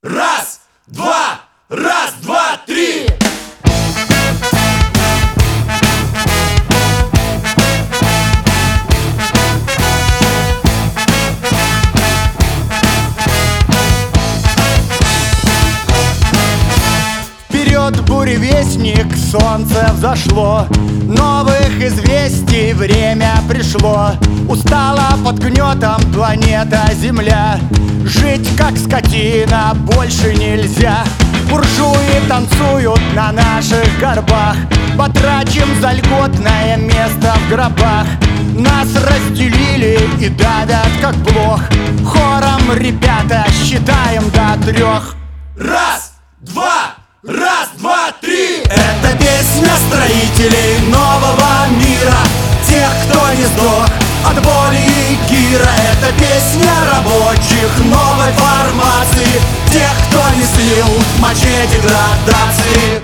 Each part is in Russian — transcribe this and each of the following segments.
Раз, два, раз, два, три. Вперед, буревестник, солнце взошло, новых известий время пришло. Устала под гнетом планета Земля, жить как скотина больше нельзя. Буржуи танцуют на наших горбах, потрачим за льготное место в гробах. Нас разделили и давят как блох, хором, ребята, считаем до 3. Раз, два, раз, два, три. Это песня строителей нового мира, тех, кто не сдох от боли и гира. Это песня рабочих новой формации, тех, кто не слил мачете градации.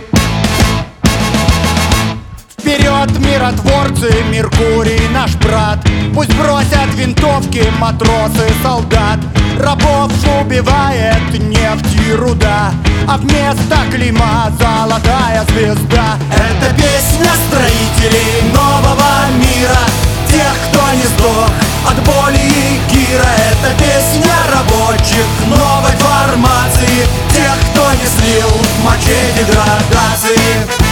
Вперед, миротворцы, Меркурий наш брат, пусть бросят винтовки матросы, солдат. Рабов убивает нефть и руда, а вместо клейма золотая звезда. Это песня строителей нового мира, тех, кто не сдох от боли и гира. Это песня рабочих новой формации, тех, кто не слил мачете градации.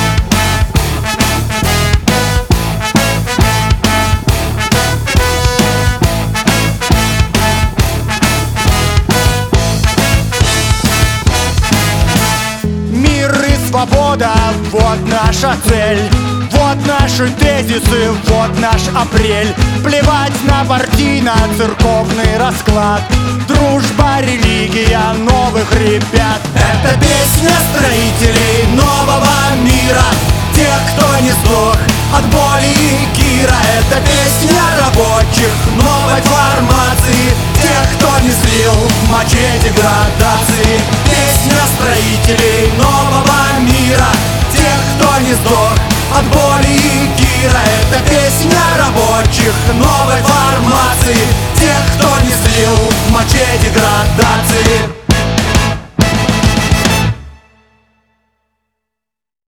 Свобода, вот наша цель, вот наши тезисы, вот наш апрель. Плевать на партийно-церковный расклад, дружба, религия новых ребят. Это песня строителей нового мира, тех, кто не сдох от боли и гира. Это песня рабочих новой формации, тех, кто не слил мачете градации. Песня строителей нового мира, тех, кто не сдох от боли и гира. Это песня рабочих новой